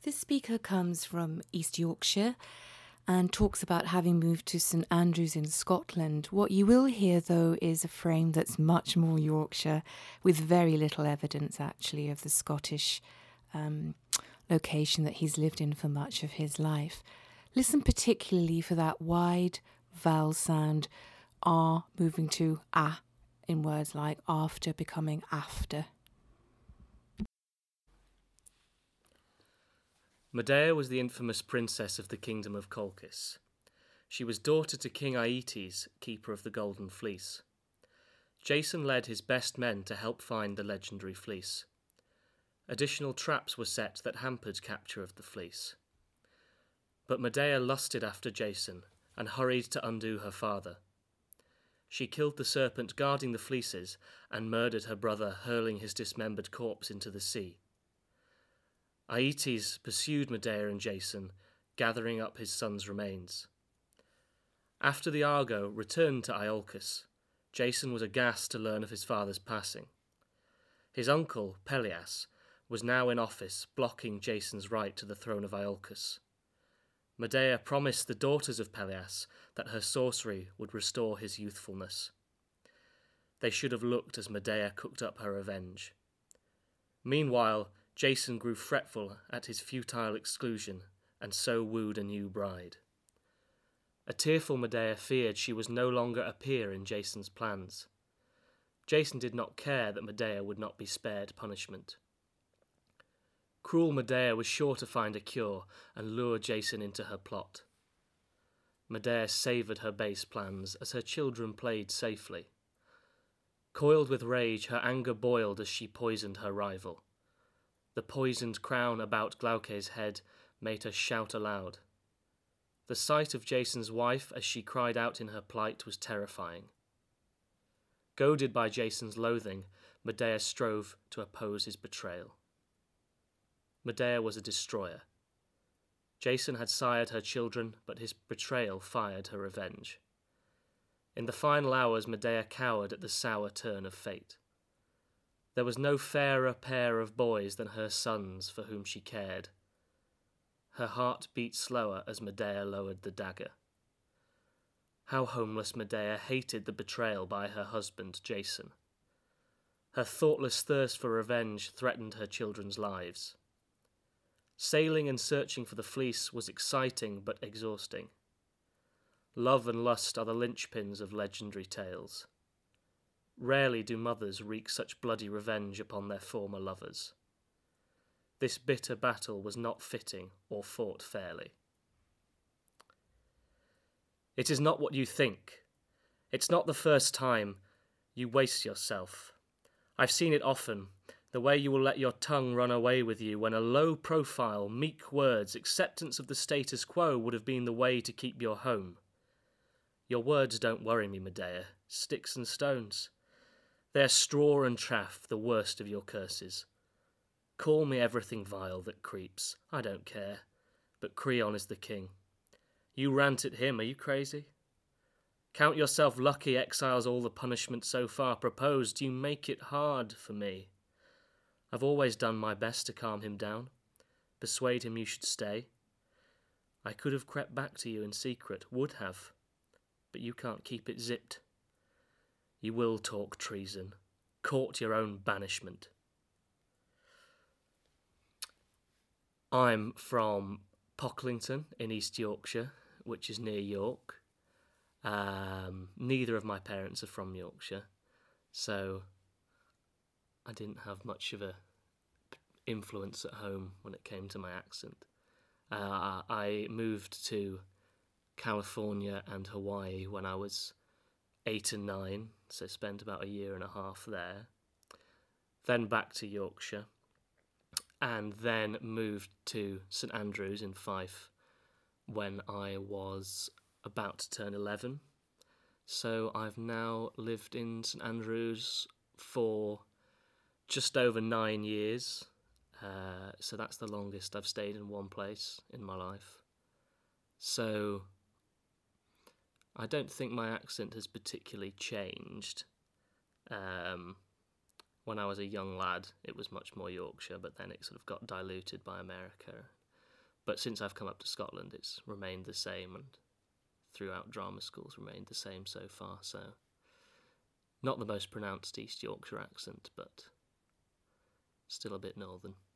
This speaker comes from East Yorkshire and talks about having moved to St Andrews in Scotland. What you will hear, though, is a frame that's much more Yorkshire, with very little evidence, actually, of the Scottish location that he's lived in for much of his life. Listen particularly for that wide vowel sound, R moving to A in words like after becoming after. Medea was the infamous princess of the kingdom of Colchis. She was daughter to King Aeetes, keeper of the Golden Fleece. Jason led his best men to help find the legendary fleece. Additional traps were set that hampered capture of the fleece. But Medea lusted after Jason and hurried to undo her father. She killed the serpent guarding the fleeces and murdered her brother, hurling his dismembered corpse into the sea. Aeetes pursued Medea and Jason, gathering up his son's remains. After the Argo returned to Iolcus, Jason was aghast to learn of his father's passing. His uncle, Pelias, was now in office, blocking Jason's right to the throne of Iolcus. Medea promised the daughters of Pelias that her sorcery would restore his youthfulness. They should have looked as Medea cooked up her revenge. Meanwhile, Jason grew fretful at his futile exclusion and so wooed a new bride. A tearful Medea feared she was no longer a peer in Jason's plans. Jason did not care that Medea would not be spared punishment. Cruel Medea was sure to find a cure and lure Jason into her plot. Medea savoured her base plans as her children played safely. Coiled with rage, her anger boiled as she poisoned her rival. The poisoned crown about Glauce's head made her shout aloud. The sight of Jason's wife as she cried out in her plight was terrifying. Goaded by Jason's loathing, Medea strove to oppose his betrayal. Medea was a destroyer. Jason had sired her children, but his betrayal fired her revenge. In the final hours, Medea cowered at the sour turn of fate. There was no fairer pair of boys than her sons for whom she cared. Her heart beat slower as Medea lowered the dagger. How homeless Medea hated the betrayal by her husband, Jason. Her thoughtless thirst for revenge threatened her children's lives. Sailing and searching for the fleece was exciting but exhausting. Love and lust are the linchpins of legendary tales. Rarely do mothers wreak such bloody revenge upon their former lovers. This bitter battle was not fitting or fought fairly. It is not what you think. It's not the first time you waste yourself. I've seen it often, the way you will let your tongue run away with you when a low-profile, meek words, acceptance of the status quo would have been the way to keep your home. Your words don't worry me, Medea, sticks and stones. They are straw and chaff, the worst of your curses. Call me everything vile that creeps, I don't care, but Creon is the king. You rant at him, are you crazy? Count yourself lucky exiles all the punishment so far proposed, you make it hard for me. I've always done my best to calm him down, persuade him you should stay. I could have crept back to you in secret, would have, but you can't keep it zipped. You will talk treason, court your own banishment. I'm from Pocklington in East Yorkshire, which is near York. Neither of my parents are from Yorkshire, so I didn't have much of a influence at home when it came to my accent. I moved to California and Hawaii when I was 8 and 9, so spent about a year and a half there. Then back to Yorkshire, and then moved to St Andrews in Fife when I was about to turn 11. So I've now lived in St Andrews for just over 9 years. So that's the longest I've stayed in one place in my life. So I don't think my accent has particularly changed. When I was a young lad, it was much more Yorkshire, but then it sort of got diluted by America. But since I've come up to Scotland, it's remained the same, and throughout drama schools remained the same so far. So not the most pronounced East Yorkshire accent, but still a bit northern.